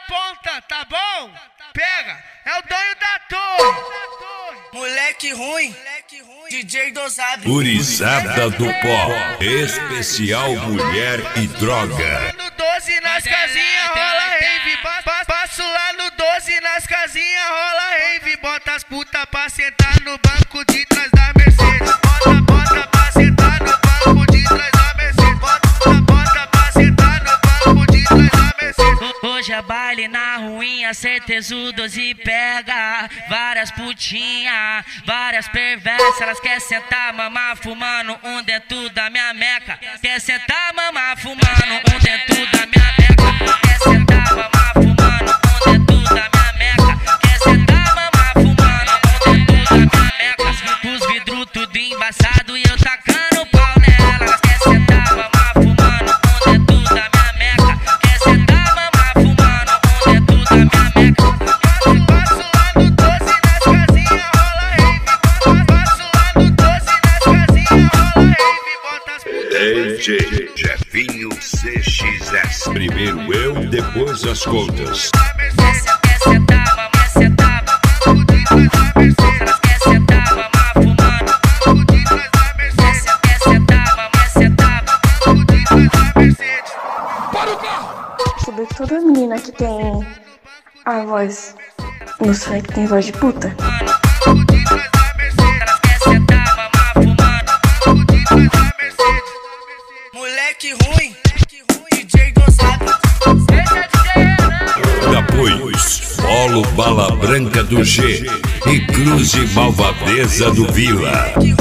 ponta, tá bom? Pega, é o dono da torre. Moleque ruim, DJ dosado. Gurizada do pó, especial mulher e droga. No 12 nas casinhas rola rave. Passo lá no 12 nas casinhas rola rave. Bota as putas pra sentar no banco de trás da Mercedes. Bota pra sentar no banco de trás da Mercedes. Bota pra sentar no banco de trás da Mercedes. Hoje é baile na ruinha, certeza o 12 pega. Várias putinhas, várias perversas. Elas querem sentar, mamar, fumando um dentro da minha meca. Quer sentar, mamar, fumando um dentro da minha meca. Quer sentar, mamar, fumando um dentro da minha meca. Quer sentar, mamar, fumando um dentro da minha meca. Os vidros tudo embaçado e eu tacando pau nela. Elas querem sentar, mamar, fumando um dentro da minha meca. Quer sentar, mamar, fumando um dentro da minha meca. Passo lá no 12 nas casinhas rola rave. Passo lá no 12 nas casinhas rola rave. Bota as putas DJ Jefinho CXS. Primeiro eu, depois as contas. Quer sentar, mamar, sentar, banco de trás da Mercedes. elas querem sentar, mamar, fumando. Banco de trás da Mercedes. Quer sentar, mamar, sentar. Banco de trás da Mercedes. Sabe que toda menina que tem a voz no funk tem voz de puta? Banco de trás da Mercedes. Elas querem sentar, mamar, fumando. Banco de trás da Mercedes. Moleque ruim, DJ dosado. Apoios: Polo Bala Branca do G e Cruze Malvadeza do Vila.